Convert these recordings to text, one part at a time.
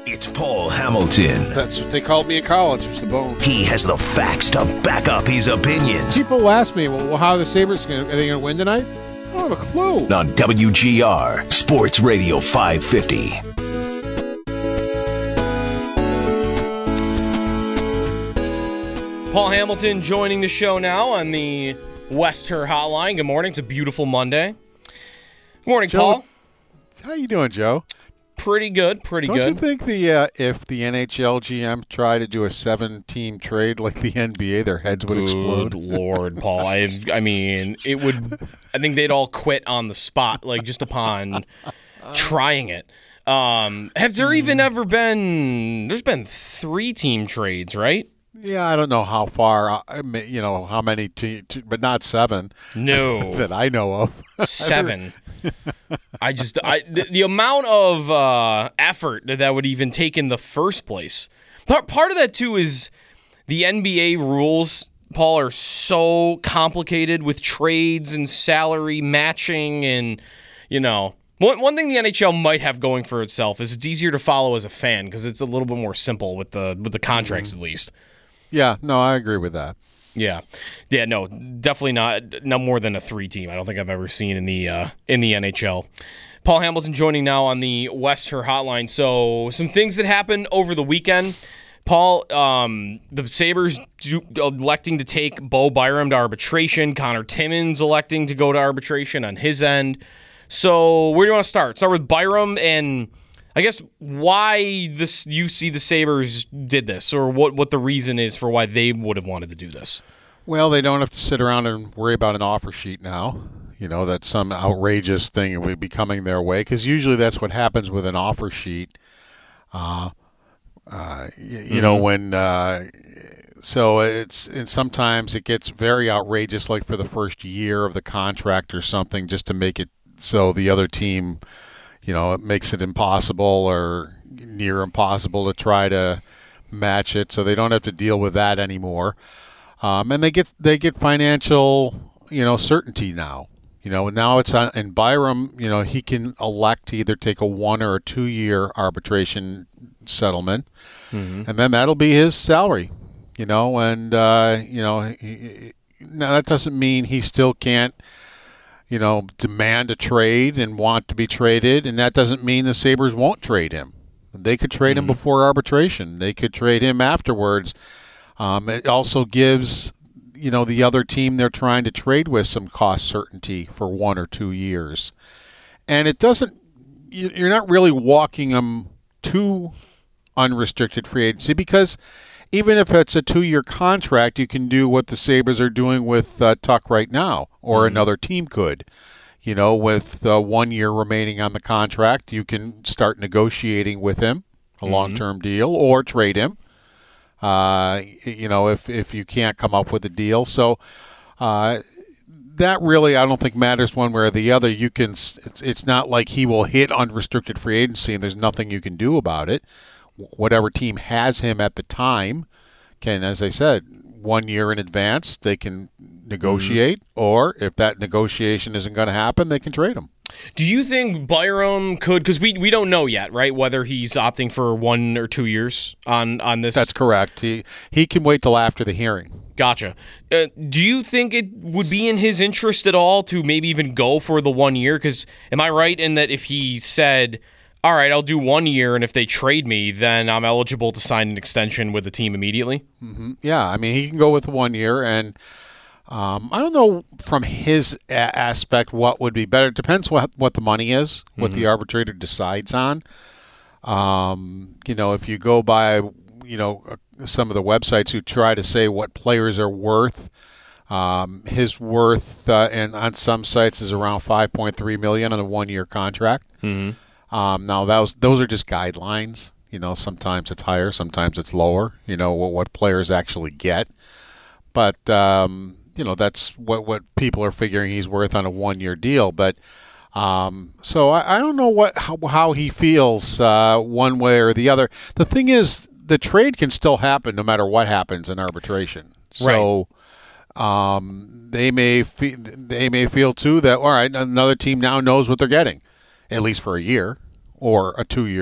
It's Paul Hamilton. That's what they called me in college, was the bone. He has the facts to back up his opinions. People ask me, well, how are the Sabres are they going to win tonight? I don't have a clue. On WGR, Sports Radio 550. Paul Hamilton joining the show now on the Wester Hotline. Good morning. It's a beautiful Monday. Good morning, Joe, Paul. How you doing, Joe? Pretty good. Don't Don't you think if the NHL GM tried to do a 7-team trade like the NBA, their heads would explode? Good Lord, Paul. I mean, it would. I think they'd all quit on the spot, like just upon trying it. Has there even ever been? There's been 3-team trades, right? Yeah, I don't know how far, how many, but not 7. No. That I know of. 7. The amount of effort that would even take in the first place. Part of that, too, is the NBA rules, Paul, are so complicated with trades and salary matching and, One thing the NHL might have going for itself is it's easier to follow as a fan because it's a little bit more simple with the contracts, at least. Yeah, no, I agree with that. Yeah, no, definitely not more than a 3-team. I don't think I've ever seen in the NHL. Paul Hamilton joining now on the Wester Hotline. So some things that happened over the weekend. Paul, the Sabres electing to take Bo Byram to arbitration. Connor Timmins electing to go to arbitration on his end. So where do you want to start? Start with Byram and I guess why you see the Sabres did this, or what the reason is for why they would have wanted to do this. Well, they don't have to sit around and worry about an offer sheet now. That some outrageous thing would be coming their way, because usually that's what happens with an offer sheet. So and sometimes it gets very outrageous, like for the first year of the contract or something, just to make it so the other team, it makes it impossible or near impossible to try to match it, so they don't have to deal with that anymore. And they get financial, certainty now. Now it's on, and Byram, he can elect to either take a 1 or a 2-year arbitration settlement, and then that'll be his salary. Now that doesn't mean he still can't, demand a trade and want to be traded, and that doesn't mean the Sabres won't trade him. They could trade him before arbitration. They could trade him afterwards. It also gives, the other team they're trying to trade with some cost certainty for 1 or 2 years. And it doesn't, you're not really walking them to unrestricted free agency, because even if it's a 2-year contract, you can do what the Sabres are doing with Tuck right now, or another team could. With 1 year remaining on the contract, you can start negotiating with him a long-term deal, or trade him. If you can't come up with a deal. So that really, I don't think, matters one way or the other. You can. It's not like he will hit unrestricted free agency and there's nothing you can do about it. Whatever team has him at the time can, as I said, 1 year in advance, they can negotiate, or if that negotiation isn't going to happen, they can trade him. Do you think Byram could, because we don't know yet, right, whether he's opting for 1 or 2 years on this? That's correct. He can wait till after the hearing. Gotcha. Do you think it would be in his interest at all to maybe even go for the 1 year? Because am I right in that if he said, all right, I'll do 1 year, and if they trade me, then I'm eligible to sign an extension with the team immediately? Mm-hmm. Yeah, I mean, he can go with 1 year, and I don't know from his aspect what would be better. It depends what the money is, what the arbitrator decides on. If you go by, some of the websites who try to say what players are worth, his worth and on some sites is around $5.3 million on a 1 year contract. Now those are just guidelines. Sometimes it's higher, sometimes it's lower. What players actually get, but that's what people are figuring he's worth on a 1 year deal. But so I don't know how he feels one way or the other. The thing is, the trade can still happen no matter what happens in arbitration. So they may feel too that, all right, another team now knows what they're getting, at least for a year or a 2 year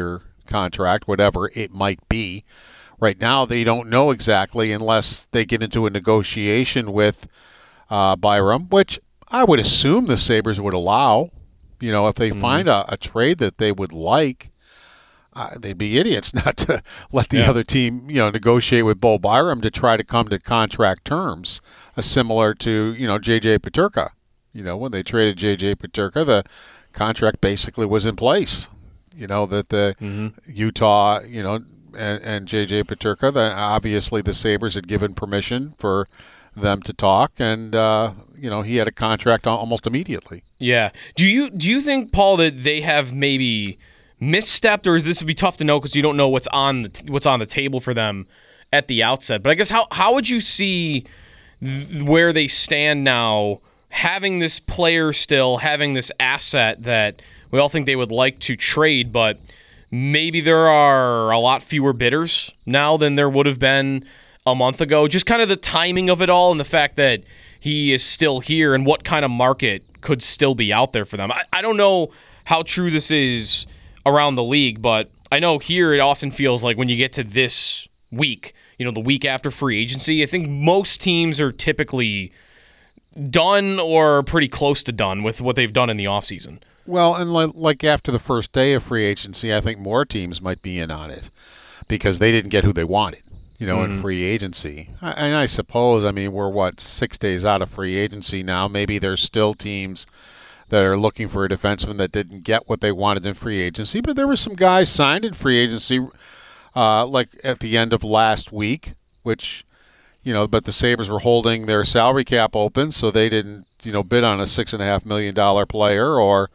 contract, whatever it might be. Right now, they don't know exactly unless they get into a negotiation with Byram, which I would assume the Sabres would allow. If they find a trade that they would like, they'd be idiots not to let the other team, negotiate with Bo Byram to try to come to contract terms, similar to, J.J. Peterka. When they traded J.J. Peterka, the contract basically was in place. That the Utah, and J.J. Peterka, obviously the Sabres had given permission for them to talk, and he had a contract almost immediately. Yeah. Do you think, Paul, that they have maybe misstepped, or this would be tough to know because you don't know what's on the table for them at the outset? But I guess how would you see where they stand now, having this player still, having this asset that we all think they would like to trade, but maybe there are a lot fewer bidders now than there would have been a month ago? Just kind of the timing of it all and the fact that he is still here and what kind of market could still be out there for them. I don't know how true this is around the league, but I know here it often feels like when you get to this week, the week after free agency, I think most teams are typically done or pretty close to done with what they've done in the offseason. Well, and like after the first day of free agency, I think more teams might be in on it because they didn't get who they wanted, in free agency. And I suppose, we're 6 days out of free agency now. Maybe there's still teams that are looking for a defenseman that didn't get what they wanted in free agency. But there were some guys signed in free agency, like at the end of last week, which, but the Sabres were holding their salary cap open, so they didn't, bid on a $6.5 million player, or,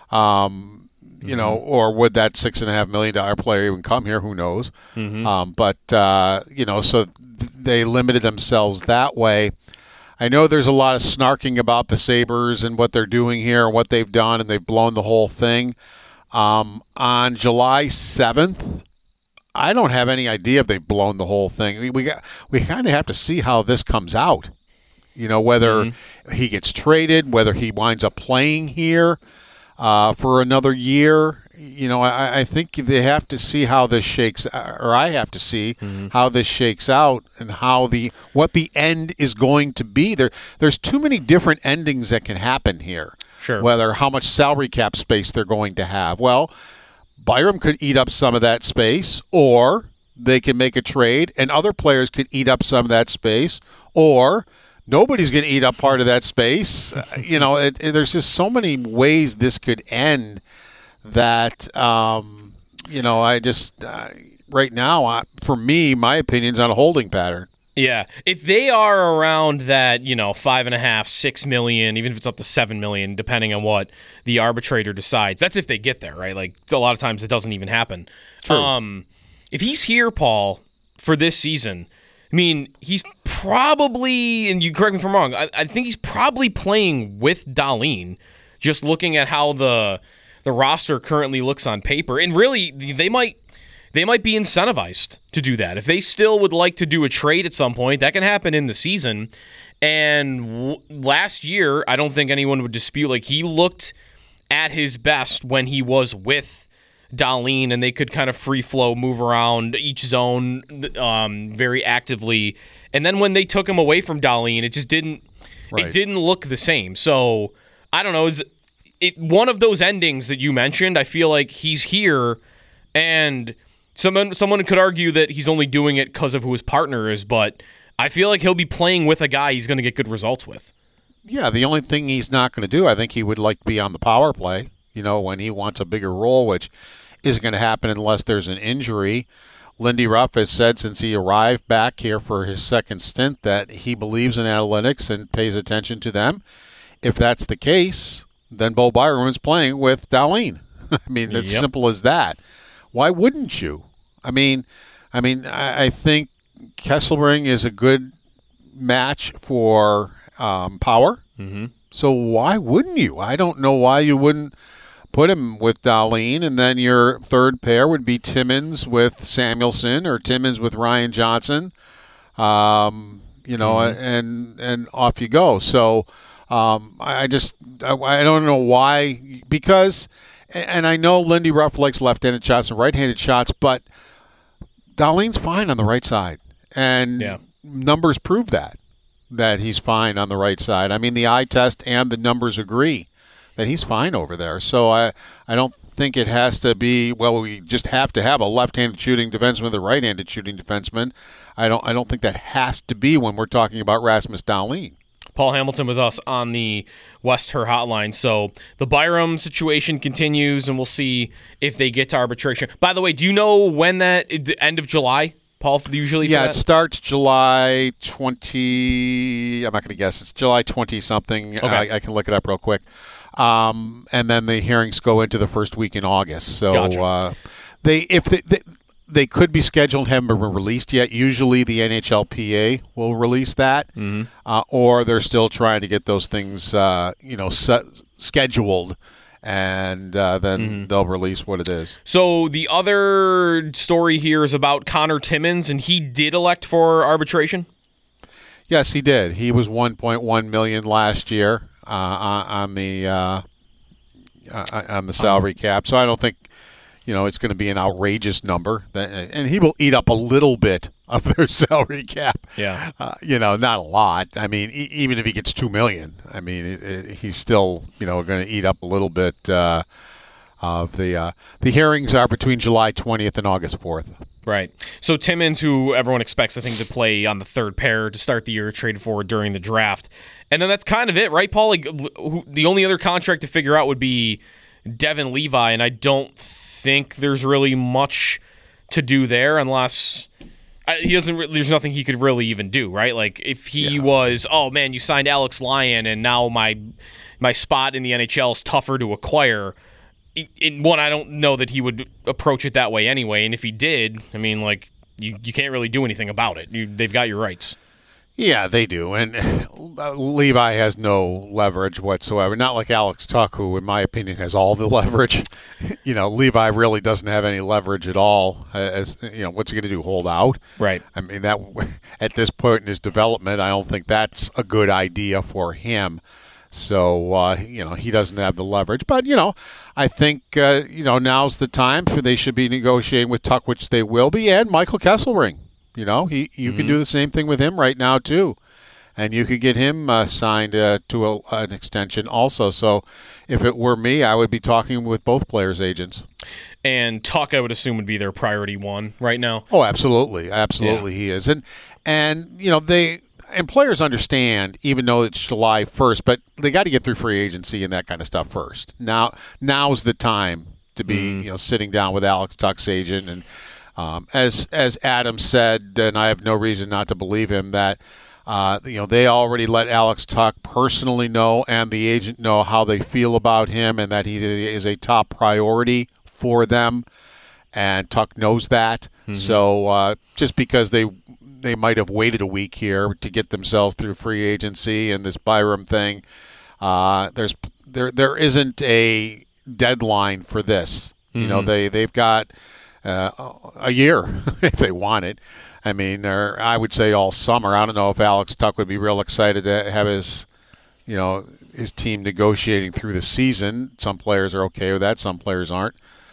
or would that $6.5 million player even come here? Who knows? So they limited themselves that way. I know there's a lot of snarking about the Sabres and what they're doing here and what they've done, and they've blown the whole thing. On July 7th, I don't have any idea if they've blown the whole thing. We kind of have to see how this comes out. Whether he gets traded, whether he winds up playing here for another year. I think they have to see how this shakes, or I have to see how this shakes out and what the end is going to be. There's too many different endings that can happen here. Sure. Whether how much salary cap space they're going to have. Well, Byram could eat up some of that space, or they can make a trade, and other players could eat up some of that space, or nobody's going to eat up part of that space. There's just so many ways this could end that, I just right now, for me, my opinion's on a holding pattern. Yeah, if they are around that, $5.5, $6 million, even if it's up to $7 million, depending on what the arbitrator decides. That's if they get there, right? Like a lot of times it doesn't even happen. True. If he's here, Paul, for this season, he's probably, and you correct me if I'm wrong, I think he's probably playing with Dahlin, just looking at how the roster currently looks on paper. And really, they might be incentivized to do that. If they still would like to do a trade at some point, that can happen in the season. And last year, I don't think anyone would dispute, he looked at his best when he was with Dahlin, and they could kind of free flow, move around each zone very actively. And then when they took him away from Dahlin, it just didn't look the same. So I don't know. One of those endings that you mentioned, I feel like he's here, and someone could argue that he's only doing it because of who his partner is, but I feel like he'll be playing with a guy he's going to get good results with. Yeah, the only thing he's not going to do, I think he would like to be on the power play, when he wants a bigger role, which isn't going to happen unless there's an injury. Lindy Ruff has said since he arrived back here for his second stint that he believes in analytics and pays attention to them. If that's the case, then Bo Byram is playing with Dahlin. It's simple as that. Why wouldn't you? I think Kesselring is a good match for power. So why wouldn't you? I don't know why you wouldn't put him with Dahlin, and then your third pair would be Timmins with Samuelson or Timmins with Ryan Johnson. And off you go. So I don't know why, because and I know Lindy Ruff likes left-handed shots and right-handed shots, but Dahlin's fine on the right side, and numbers prove that he's fine on the right side. I mean, the eye test and the numbers agree that he's fine over there. So I don't think it has to be, well, we just have to have a left-handed shooting defenseman with a right-handed shooting defenseman. I don't think that has to be when we're talking about Rasmus Dahlin. Paul Hamilton with us on the West Her Hotline. So the Byram situation continues, and we'll see if they get to arbitration. By the way, do you know when the end of July, Paul, usually? Yeah, it starts July 20. I'm not going to guess. It's July 20-something. Okay. I can look it up real quick. And then the hearings go into the first week in August. So Gotcha. They could be scheduled and haven't been released yet. Usually the NHLPA will release that, or they're still trying to get those things scheduled, and then they'll release what it is. So the other story here is about Connor Timmins, and he did elect for arbitration? Yes, he did. He was $1.1 million last year on the salary cap. So I don't think it's going to be an outrageous number, and he will eat up a little bit of their salary cap. Yeah, not a lot. I mean, even if he gets $2 million, I mean, he's still going to eat up a little bit of the hearings are between July 20th and August 4th. Right. So Timmins, who everyone expects, I think, to play on the third pair to start the year, traded for during the draft. And then that's kind of it, right, Paul? Like, the only other contract to figure out would be Devin Levi, and I don't think there's really much to do there unless he doesn't. There's nothing he could really even do, right? Like, if he was, oh, man, you signed Alex Lyon, and now my spot in the NHL is tougher to acquire. In one, I don't know that he would approach it that way anyway. And if he did, I mean, like, you can't really do anything about it. They've got your rights. Yeah, they do. And Levi has no leverage whatsoever. Not like Alex Tuch, who, in my opinion, has all the leverage. Levi really doesn't have any leverage at all. What's he going to do? Hold out? Right. I mean, that at this point in his development, I don't think that's a good idea for him. So, he doesn't have the leverage. But, I think, now's the time for they should be negotiating with Tuch, which they will be, and Michael Kesselring. You can do the same thing with him right now, too. And you could get him signed to an extension also. So if it were me, I would be talking with both players' agents. And Tuch, I would assume, would be their priority one right now. Oh, absolutely. Absolutely, he is. And players understand, even though it's July 1st, but they got to get through free agency and that kind of stuff first. Now's the time to be, sitting down with Alex Tuch's agent. And as Adam said, and I have no reason not to believe him, that they already let Alex Tuch personally know and the agent know how they feel about him and that he is a top priority for them. And Tuch knows that. So just because they might have waited a week here to get themselves through free agency and this Byram thing, there isn't a deadline for this. They've got a year if they want it. I mean, I would say all summer. I don't know if Alex Tuch would be real excited to have his team negotiating through the season. Some players are okay with that. Some players aren't.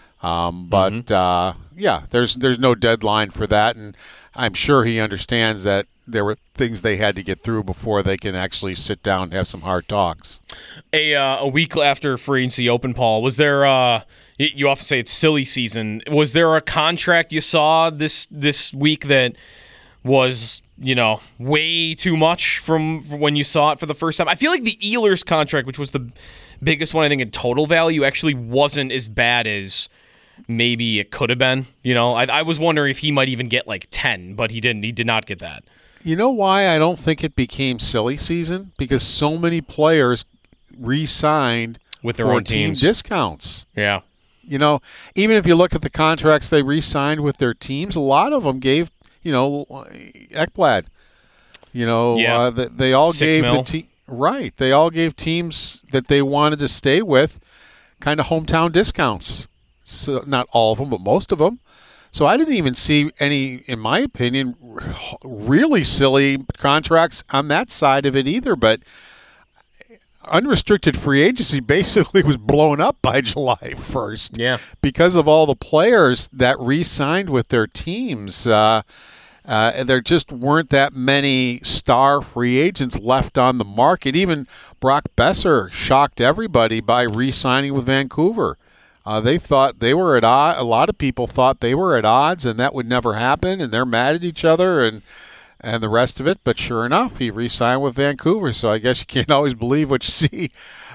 There's no deadline for that, and I'm sure he understands that there were things they had to get through before they can actually sit down and have some hard talks. A week after free agency open, Paul, was there? You often say it's silly season. Was there a contract you saw this week that was way too much from when you saw it for the first time? I feel like the Ehlers contract, which was the biggest one, I think in total value, actually wasn't as bad as maybe it could have been. I was wondering if he might even get like 10, but he didn't. He did not get that. You know why I don't think it became silly season? Because so many players re-signed with their own team teams discounts. Yeah. Even if you look at the contracts they re-signed with their teams, a lot of them gave, Ekblad. They all $6 gave million. the team. Right. They all gave teams that they wanted to stay with kind of hometown discounts. So not all of them, but most of them. So I didn't even see any, in my opinion, really silly contracts on that side of it either. But unrestricted free agency basically was blown up by July 1st. Yeah. Because of all the players that re-signed with their teams. There just weren't that many star free agents left on the market. Even Brock Besser shocked everybody by re-signing with Vancouver. They thought they were at odds. A lot of people thought they were at odds, and that would never happen, and they're mad at each other and the rest of it. But sure enough, he re-signed with Vancouver. So I guess you can't always believe what you see.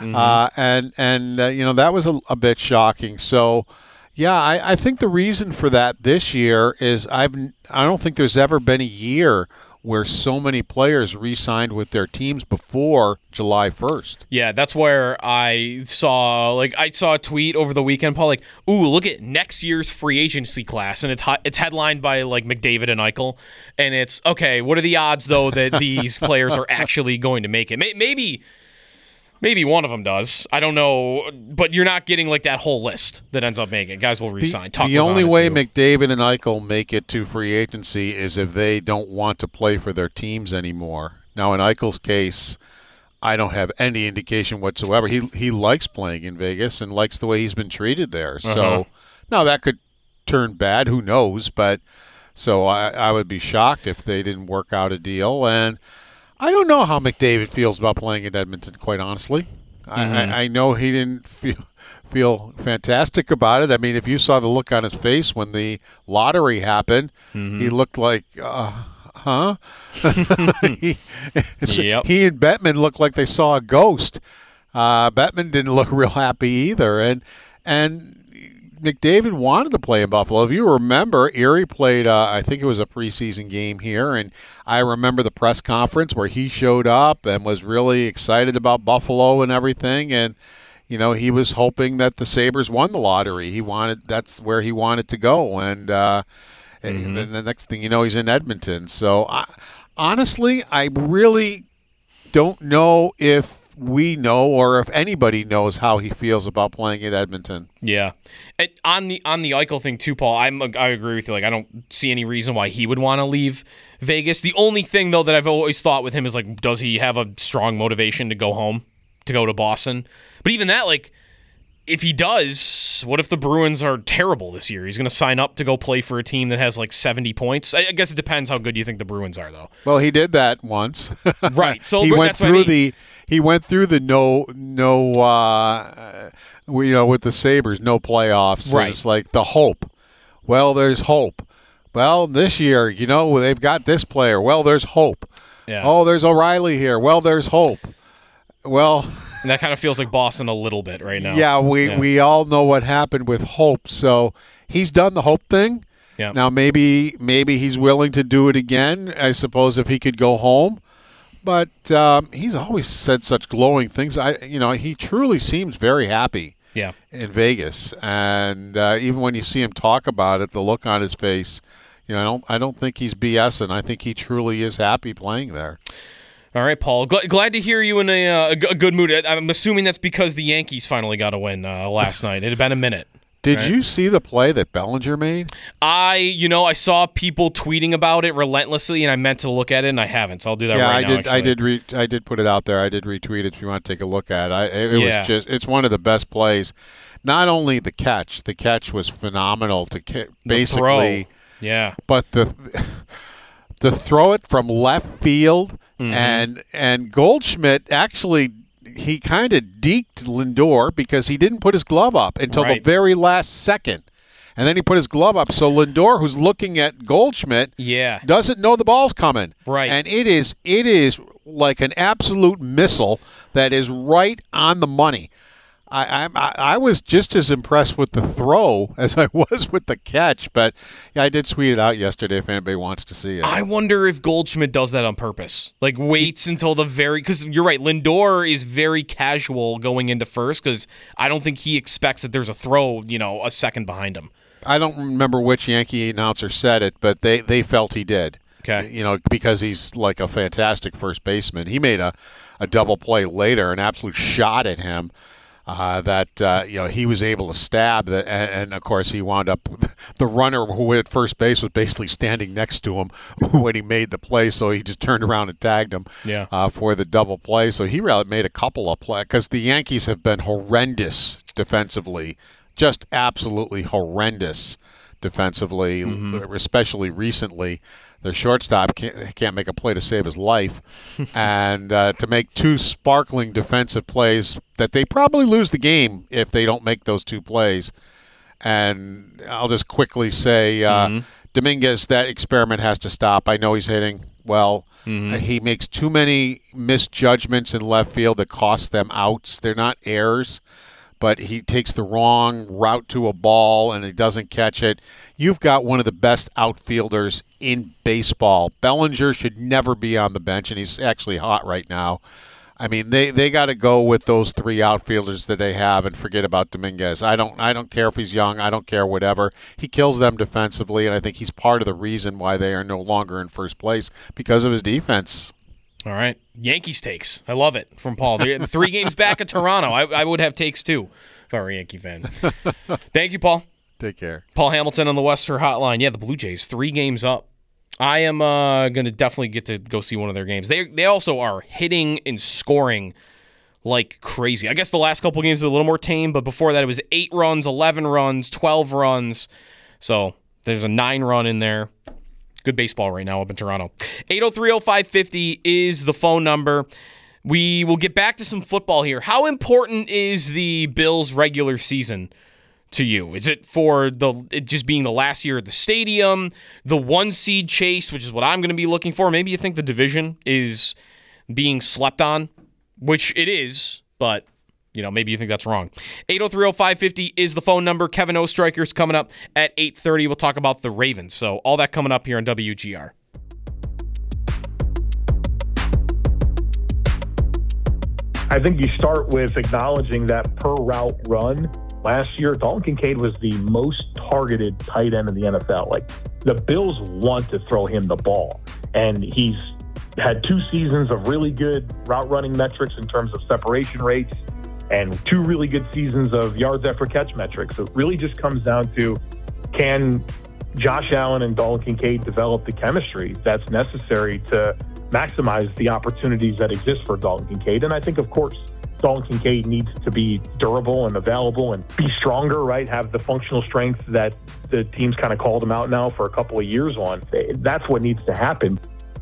Mm-hmm. That was a bit shocking. So, yeah, I think the reason for that this year is I don't think there's ever been a year where so many players re-signed with their teams before July 1st. Yeah, that's where I saw a tweet over the weekend, Paul, like, ooh, look at next year's free agency class, and it's headlined by like McDavid and Eichel, and it's, okay, what are the odds though that these players are actually going to make it? Maybe one of them does. I don't know, but you're not getting like that whole list that ends up making it. Guys will resign. The only way McDavid and Eichel make it to free agency is if they don't want to play for their teams anymore. Now, in Eichel's case, I don't have any indication whatsoever. He likes playing in Vegas and likes the way he's been treated there. So now that could turn bad. Who knows? But so I would be shocked if they didn't work out a deal. And I don't know how McDavid feels about playing in Edmonton, quite honestly. I know he didn't feel fantastic about it. I mean, if you saw the look on his face when the lottery happened, he looked like, huh? He and Bettman looked like they saw a ghost. Bettman didn't look real happy either. And McDavid wanted to play in Buffalo. If you remember, Erie played, I think it was a preseason game here, and I remember the press conference where he showed up and was really excited about Buffalo and everything, and he was hoping that the Sabres won the lottery. That's where he wanted to go, and the next thing you know, he's in Edmonton. So, honestly, I really don't know if we know or if anybody knows how he feels about playing at Edmonton. Yeah. On the Eichel thing too, Paul, I agree with you. Like, I don't see any reason why he would want to leave Vegas. The only thing though that I've always thought with him is, like, does he have a strong motivation to go home, to go to Boston? But even that, like, if he does, what if the Bruins are terrible this year? He's going to sign up to go play for a team that has like 70 points. I guess it depends how good you think the Bruins are, though. Well, he did that once. Right. So he went through the with the Sabres, no playoffs. Right. It's like the hope. Well, there's hope. Well, this year, they've got this player. Well, there's hope. Yeah. Oh, there's O'Reilly here. Well, there's hope. Well, and that kind of feels like Boston a little bit right now. Yeah, we all know what happened with hope. So he's done the hope thing. Yeah. Now maybe he's willing to do it again, I suppose, if he could go home. But he's always said such glowing things. He truly seems very happy. Yeah. In Vegas, and even when you see him talk about it, the look on his face, I don't think he's BSing. I think he truly is happy playing there. All right, Paul. Glad to hear you in a good mood. I'm assuming that's because the Yankees finally got a win last night. It had been a minute. Did you see the play that Bellinger made? I saw people tweeting about it relentlessly, and I meant to look at it, and I haven't. So I'll do that right now. I did put it out there. I did retweet it if you want to take a look at it. It's one of the best plays. Not only the catch was phenomenal basically, yeah, but to throw it from left field. And Goldschmidt actually, he kind of deked Lindor because he didn't put his glove up until the very last second. And then he put his glove up. So Lindor, who's looking at Goldschmidt, doesn't know the ball's coming. Right. And it is like an absolute missile that is right on the money. I was just as impressed with the throw as I was with the catch, but I did tweet it out yesterday if anybody wants to see it. I wonder if Goldschmidt does that on purpose. Like, waits until because you're right, Lindor is very casual going into first because I don't think he expects that there's a throw, a second behind him. I don't remember which Yankee announcer said it, but they felt he did. Okay. Because he's like a fantastic first baseman. He made a double play later, an absolute shot at him. he was able to stab, and of course he wound up, the runner who at first base was basically standing next to him when he made the play, so he just turned around and tagged him for the double play. So he really made a couple of plays, because the Yankees have been horrendous defensively, just absolutely horrendous defensively, especially recently. Their shortstop can't make a play to save his life. And to make two sparkling defensive plays that they probably lose the game if they don't make those two plays. And I'll just quickly say, Dominguez, that experiment has to stop. I know he's hitting well. He makes too many misjudgments in left field that cost them outs. They're not errors, but he takes the wrong route to a ball and he doesn't catch it. You've got one of the best outfielders in baseball. Bellinger should never be on the bench, and he's actually hot right now. I mean, they got to go with those three outfielders that they have and forget about Dominguez. I don't care if he's young. I don't care whatever. He kills them defensively, and I think he's part of the reason why they are no longer in first place, because of his defense. All right. Yankees takes. I love it from Paul. They're 3 games back at Toronto. I would have takes too if I were a Yankee fan. Thank you, Paul. Take care. Paul Hamilton on the Western Hotline. Yeah, the Blue Jays, 3 games up. I am going to definitely get to go see one of their games. They also are hitting and scoring like crazy. I guess the last couple games were a little more tame, but before that it was 8 runs, 11 runs, 12 runs. So there's a 9 run in there. Good baseball right now up in Toronto. 803-0550 is the phone number. We will get back to some football here. How important is the Bills' regular season to you? Is it for it just being the last year at the stadium, the 1-seed chase, which is what I'm going to be looking for? Maybe you think the division is being slept on, which it is, but maybe you think that's wrong. 803-0550 is the phone number. Kevin Oestreicher's coming up at 8:30. We'll talk about the Ravens. So all that coming up here on WGR. I think you start with acknowledging that per route run, last year, Dalton Kincaid was the most targeted tight end in the NFL. Like, the Bills want to throw him the ball, and he's had 2 seasons of really good route running metrics in terms of separation rates, and 2 really good seasons of yards after catch metrics. So it really just comes down to, can Josh Allen and Dalton Kincaid develop the chemistry that's necessary to maximize the opportunities that exist for Dalton Kincaid? And I think, of course, Dalton Kincaid needs to be durable and available and be stronger, right? Have the functional strength that the team's kind of called him out now for a couple of years on. That's what needs to happen.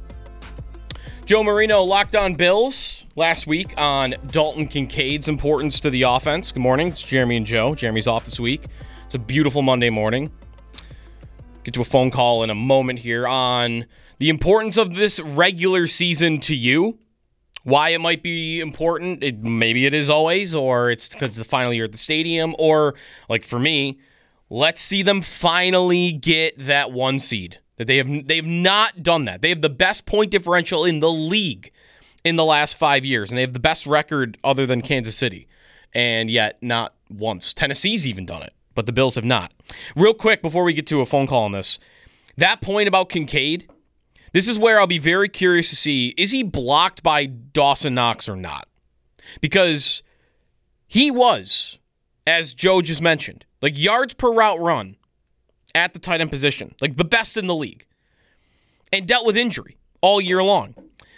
Joe Marino, Locked On Bills, last week on Dalton Kincaid's importance to the offense. Good morning. It's Jeremy and Joe. Jeremy's off this week. It's a beautiful Monday morning. Get to a phone call in a moment here on the importance of this regular season to you. Why it might be important. Maybe it is always, or it's because it's the final year at the stadium, or, like for me, let's see them finally get that 1 seed. That they've not done that. They have the best point differential in the league in the last 5 years, and they have the best record other than Kansas City, and yet not once. Tennessee's even done it, but the Bills have not. Real quick, before we get to a phone call on this, that point about Kincaid, this is where I'll be very curious to see, is he blocked by Dawson Knox or not? Because he was, as Joe just mentioned, like yards per route run at the tight end position, like the best in the league, and dealt with injury all year long.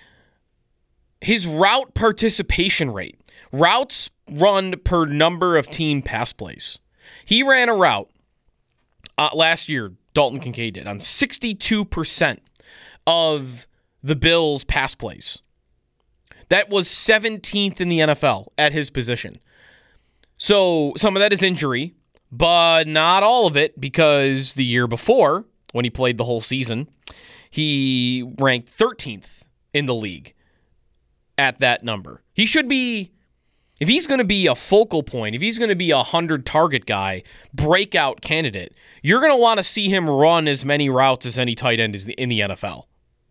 His route participation rate, routes run per number of team pass plays. He ran a route last year, Dalton Kincaid did, on 62% of the Bills' pass plays. That was 17th in the NFL at his position. So some of that is injury, but not all of it, because the year before, when he played the whole season, he ranked 13th in the league at that number. He should be, if he's going to be a focal point, if he's going to be a 100-target guy, breakout candidate, you're going to want to see him run as many routes as any tight end is in the NFL.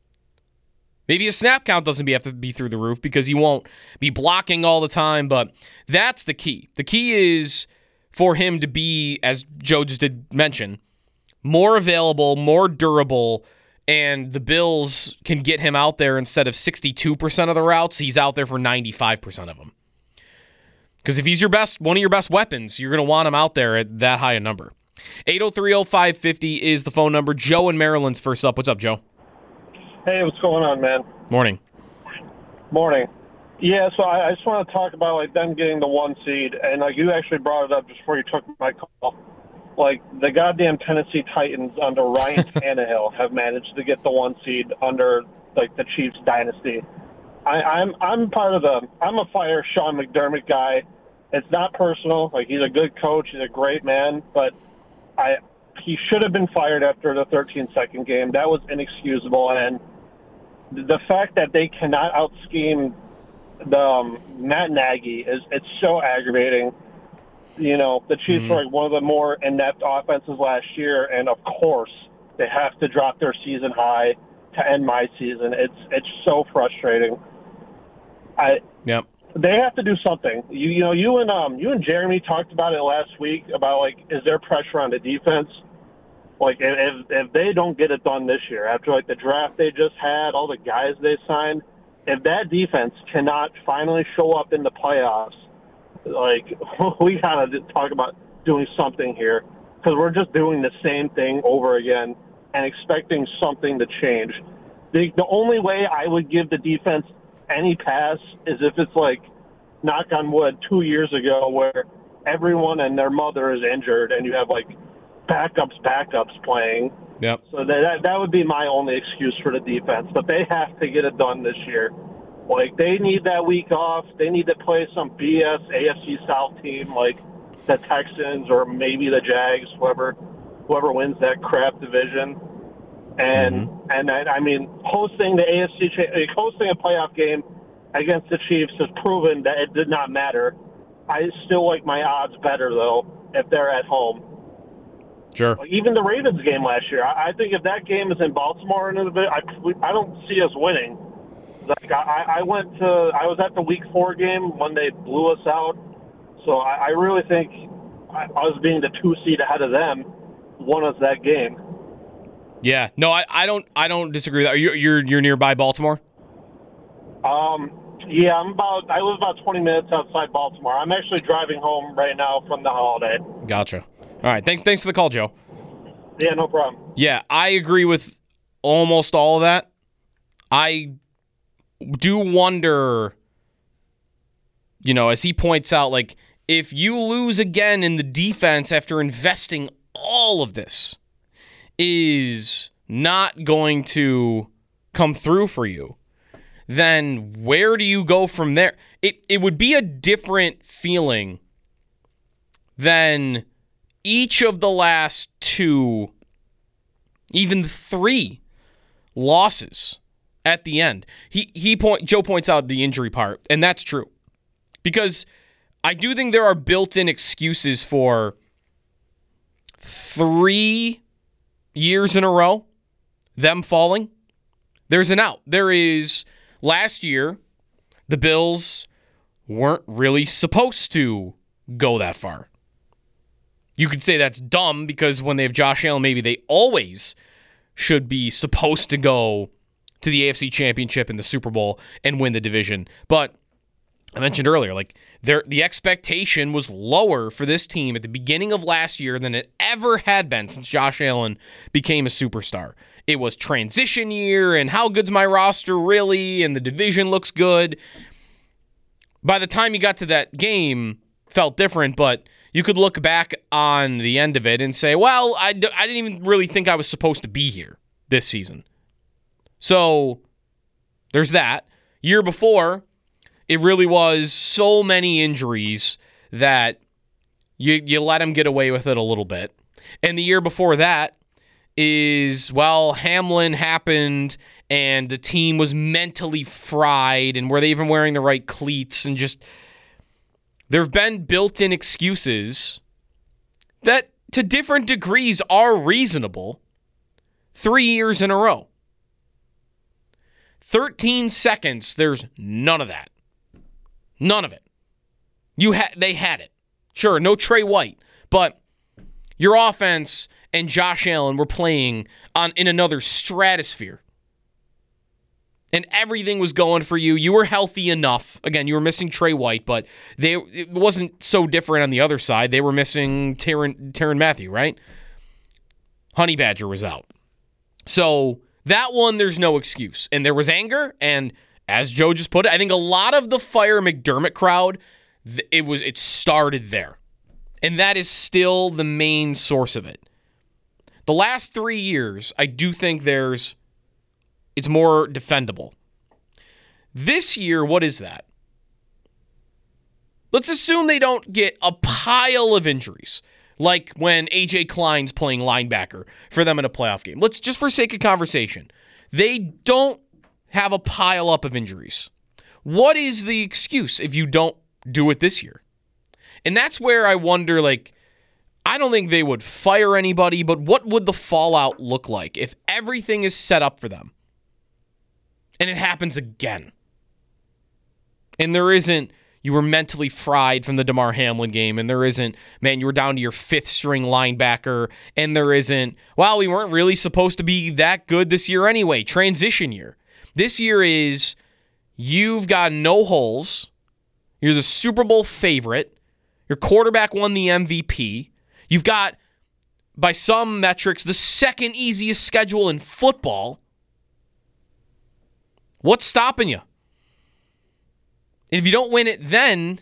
Maybe his snap count doesn't have to be through the roof because he won't be blocking all the time, but that's the key. The key is for him to be, as Joe just did mention, more available, more durable, and the Bills can get him out there instead of 62% of the routes. He's out there for 95% of them. Because if he's one of your best weapons, you're going to want him out there at that high a number. 803-0550 is the phone number. Joe in Maryland's first up. What's up, Joe? Hey, what's going on, man? Morning. Morning. Yeah, so I just want to talk about like them getting the 1 seed, and like you actually brought it up just before you took my call. Like the goddamn Tennessee Titans under Ryan Tannehill have managed to get the 1 seed under like the Chiefs dynasty. I'm a fire Sean McDermott guy. It's not personal. Like he's a good coach, he's a great man, but he should have been fired after the 13-second game. That was inexcusable, and the fact that they cannot out-scheme Matt Nagy it's so aggravating. You know, the Chiefs were like one of the more inept offenses last year, and of course they have to drop their season high to end my season. It's so frustrating. Yep. They have to do something. You and Jeremy talked about it last week about like, is there pressure on the defense? Like if they don't get it done this year after like the draft they just had, all the guys they signed, if that defense cannot finally show up in the playoffs, like we gotta talk about doing something here, because we're just doing the same thing over again and expecting something to change. The only way I would give the defense any pass is if it's like, knock on wood, 2 years ago where everyone and their mother is injured and you have like backups playing. Yep. So that would be my only excuse for the defense. But they have to get it done this year. Like they need that week off. They need to play some BS AFC South team like the Texans or maybe the Jags, whoever wins that crap division. And I mean, hosting a playoff game against the Chiefs has proven that it did not matter. I still like my odds better though if they're at home. Sure. Like, even the Ravens game last year, I think if that game is in Baltimore and I don't see us winning. Like I was at the Week 4 game when they blew us out, so I really think us being the 2 seed ahead of them won us that game. Yeah, no, I don't disagree with that. You're nearby Baltimore? Yeah, I live about 20 minutes outside Baltimore. I'm actually driving home right now from the holiday. Gotcha. All right, thanks for the call, Joe. Yeah, no problem. Yeah, I agree with almost all of that. I do wonder, as he points out, like, if you lose again in the defense after investing all of this, is not going to come through for you, then where do you go from there? It would be a different feeling than each of the last 2, even 3 losses at the end. Joe points out the injury part, and that's true. Because I do think there are built-in excuses for 3 years in a row, them falling. There's an out. There is, last year, the Bills weren't really supposed to go that far. You could say that's dumb because when they have Josh Allen, maybe they always should be supposed to go to the AFC Championship and the Super Bowl and win the division. But I mentioned earlier, like the expectation was lower for this team at the beginning of last year than it ever had been since Josh Allen became a superstar. It was transition year, and how good's my roster really, and the division looks good. By the time you got to that game, felt different, but you could look back on the end of it and say, well, I didn't even really think I was supposed to be here this season. So there's that. Year before, it really was so many injuries that you let him get away with it a little bit. And the year before that is, well, Hamlin happened and the team was mentally fried, and were they even wearing the right cleats, and just there have been built-in excuses that to different degrees are reasonable 3 years in a row. 13 seconds, there's none of that. None of it. They had it. Sure, no Trey White, but your offense and Josh Allen were playing in another stratosphere. and everything was going for you. You were healthy enough. Again, you were missing Trey White, but it wasn't so different on the other side. They were missing Tyrann Mathieu, right? Honey Badger was out. So that one, there's no excuse. And there was anger, and as Joe just put it, I think a lot of the Fire McDermott crowd, it started there. And that is still the main source of it. The last 3 years, I do think it's more defendable. This year, what is that? Let's assume they don't get a pile of injuries, like when A.J. Klein's playing linebacker for them in a playoff game. Let's just for sake of conversation. They don't have a pile up of injuries. What is the excuse if you don't do it this year? And that's where I wonder, I don't think they would fire anybody, but what would the fallout look like if everything is set up for them and it happens again? And there isn't, you were mentally fried from the Damar Hamlin game, and there isn't, man, you were down to your fifth string linebacker, and there isn't, well, we weren't really supposed to be that good this year anyway, transition year. This year is, you've got no holes, you're the Super Bowl favorite, your quarterback won the MVP, you've got, by some metrics, the second easiest schedule in football. What's stopping you? And if you don't win it then,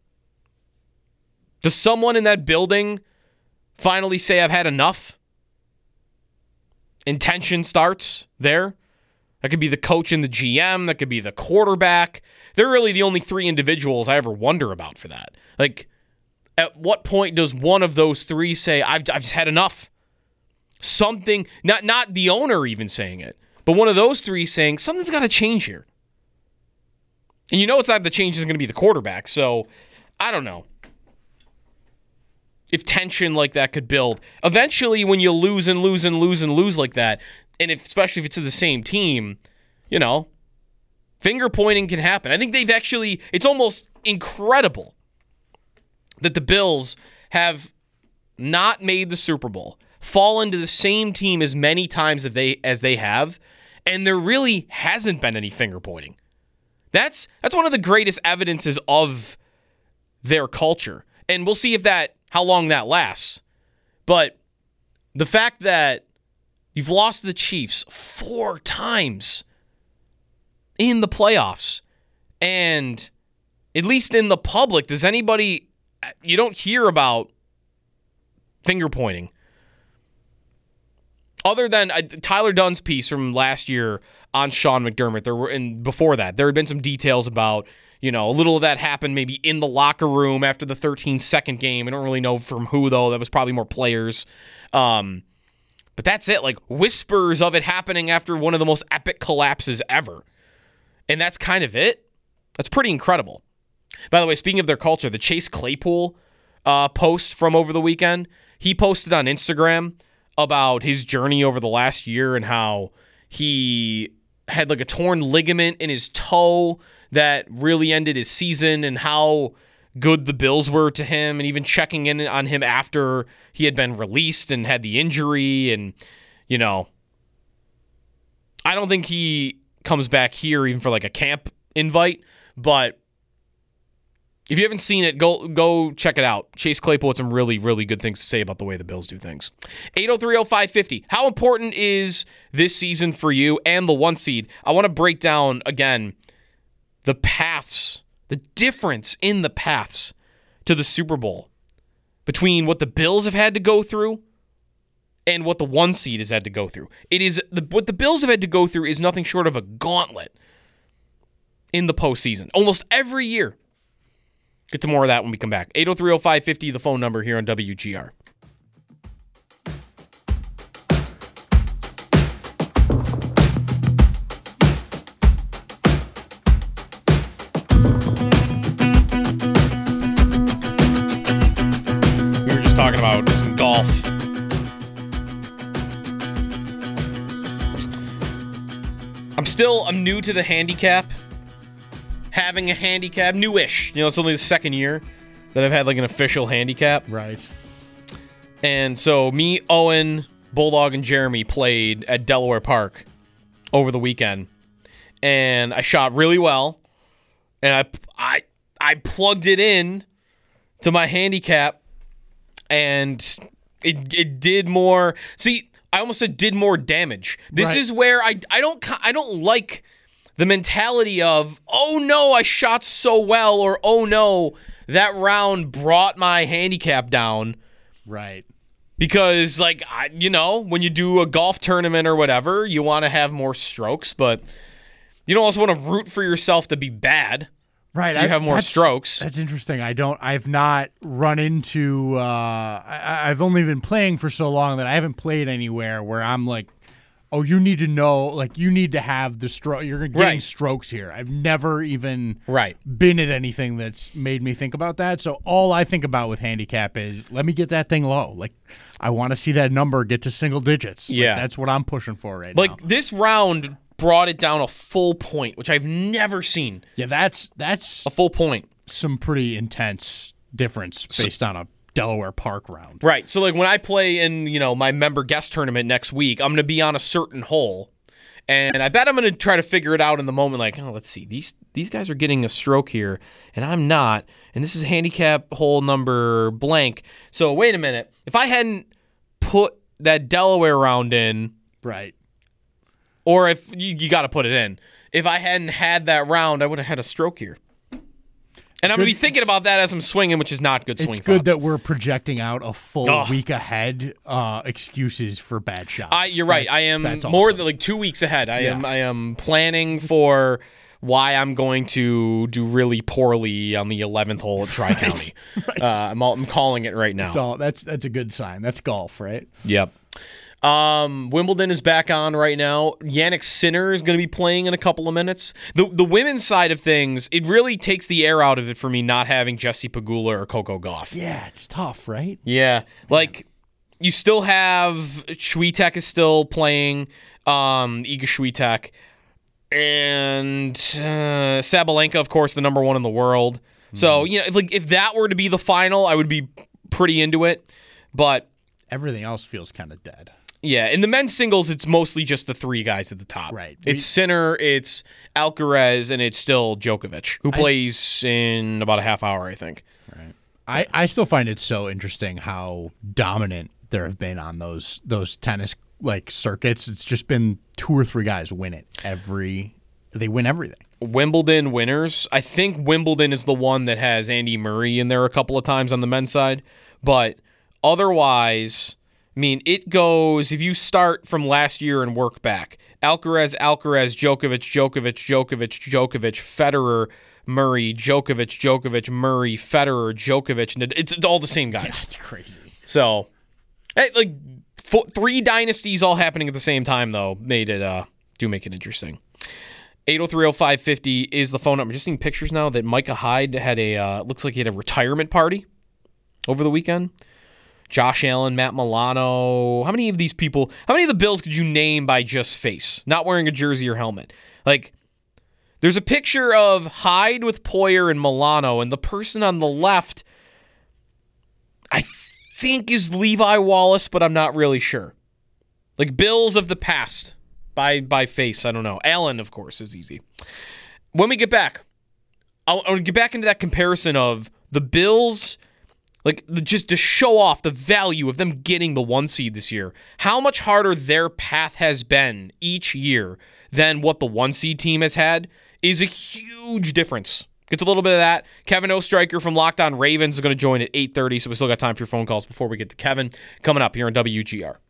does someone in that building finally say, I've had enough? And tension starts there. That could be the coach and the GM. That could be the quarterback. They're really the only three individuals I ever wonder about for that. At what point does one of those three say, I've just had enough? Something, not the owner even saying it, but one of those three saying, something's got to change here. And you know it's not the change is going to be the quarterback, so I don't know. If tension like that could build. Eventually, when you lose and lose and lose and lose like that, and especially if it's to the same team, finger pointing can happen. I think it's almost incredible that the Bills have not made the Super Bowl, fallen to the same team as many times as they have, and there really hasn't been any finger pointing. That's one of the greatest evidences of their culture. And we'll see how long that lasts. But the fact that you've lost the Chiefs 4 times in the playoffs, and at least in the public, you don't hear about finger pointing. Other than Tyler Dunn's piece from last year on Sean McDermott, and before that, there had been some details about, a little of that happened maybe in the locker room after the 13-second game. I don't really know from who, though. That was probably more players. But that's it. Whispers of it happening after one of the most epic collapses ever. And that's kind of it. That's pretty incredible. By the way, speaking of their culture, the Chase Claypool post from over the weekend, he posted on Instagram about his journey over the last year and how he had a torn ligament in his toe that really ended his season, and how good the Bills were to him, and even checking in on him after he had been released and had the injury. And, I don't think he comes back here even for a camp invite, but if you haven't seen it, go check it out. Chase Claypool had some really, really good things to say about the way the Bills do things. 803-0550. How important is this season for you and the 1 seed? I want to break down, again, the paths, the difference in the paths to the Super Bowl between what the Bills have had to go through and what the 1 seed has had to go through. What the Bills have had to go through is nothing short of a gauntlet in the postseason. Almost every year. Get to more of that when we come back. 803-0550, the phone number here on WGR. We were just talking about some golf. I'm new to the handicap. Having a handicap, newish. It's only the second year that I've had an official handicap. Right. And so me, Owen, Bulldog, and Jeremy played at Delaware Park over the weekend. and I shot really well, and I plugged it in to my handicap, and it did more. See, I almost said did more damage. This is where I don't like the mentality of, oh no, I shot so well, or oh no, that round brought my handicap down. Right. Because, like, when you do a golf tournament or whatever, you want to have more strokes, but you don't also want to root for yourself to be bad. Right. So you have more strokes. That's interesting. I've not run into, I've only been playing for so long that I haven't played anywhere where I'm like, oh, you need to know, like, you need to have the stroke. You're getting strokes here. I've never even been at anything that's made me think about that. So all I think about with handicap is, let me get that thing low. Like, I want to see that number get to single digits. Yeah. Like, that's what I'm pushing for now. Like, this round brought it down a full point, which I've never seen. Yeah, that's a full point. Some pretty intense difference based on a Delaware Park round. Right. So, like, when I play in, my member guest tournament next week, I'm going to be on a certain hole, and I bet I'm going to try to figure it out in the moment, like, oh, let's see, these guys are getting a stroke here, and I'm not, and this is handicap hole number blank. So, wait a minute. If I hadn't put that Delaware round in, right, or if you got to put it in, if I hadn't had that round, I would have had a stroke here. And I'm going to be thinking about that as I'm swinging, which is not good swing thoughts. It's good that we're projecting out a full week ahead excuses for bad shots. You're right. I am more than like 2 weeks ahead. I am planning for why I'm going to do really poorly on the 11th hole at Tri-County. Right. I'm calling it right now. That's a good sign. That's golf, right? Yep. Wimbledon is back on right now. Jannik Sinner is going to be playing in a couple of minutes. The women's side of things, it really takes the air out of it for me not having Jessie Pegula or Coco Gauff. Yeah, it's tough, right? Yeah. Like, you still have Swiatek is still playing, Iga Swiatek, and Sabalenka, of course, the number one in the world. So, if that were to be the final, I would be pretty into it. But everything else feels kind of dead. Yeah, in the men's singles, it's mostly just the three guys at the top. Right. It's Sinner, it's Alcaraz, and it's still Djokovic, who plays in about a half hour, I think. Right. I still find it so interesting how dominant there have been on those tennis circuits. It's just been 2 or 3 guys win it they win everything. Wimbledon winners. I think Wimbledon is the one that has Andy Murray in there a couple of times on the men's side, but otherwise, I mean, it goes, if you start from last year and work back, Alcaraz, Djokovic, Federer, Murray, Djokovic, Murray, Federer, Djokovic. It's all the same guys. Yeah, it's crazy. So, 3 dynasties all happening at the same time, though, make it interesting. 803-0550 is the phone number. Just seeing pictures now that Micah Hyde had looks like he had a retirement party over the weekend. Josh Allen, Matt Milano. How many of the Bills could you name by just face? Not wearing a jersey or helmet. Like, there's a picture of Hyde with Poyer and Milano, and the person on the left, I think, is Levi Wallace, but I'm not really sure. Like, Bills of the past by face. I don't know. Allen, of course, is easy. When we get back, I'll get back into that comparison of the Bills. Just to show off the value of them getting the 1 seed this year, how much harder their path has been each year than what the 1 seed team has had is a huge difference. Gets a little bit of that. Kevin Oestreicher from Locked On Ravens is going to join at 8:30, so we still got time for your phone calls before we get to Kevin. Coming up here on WGR.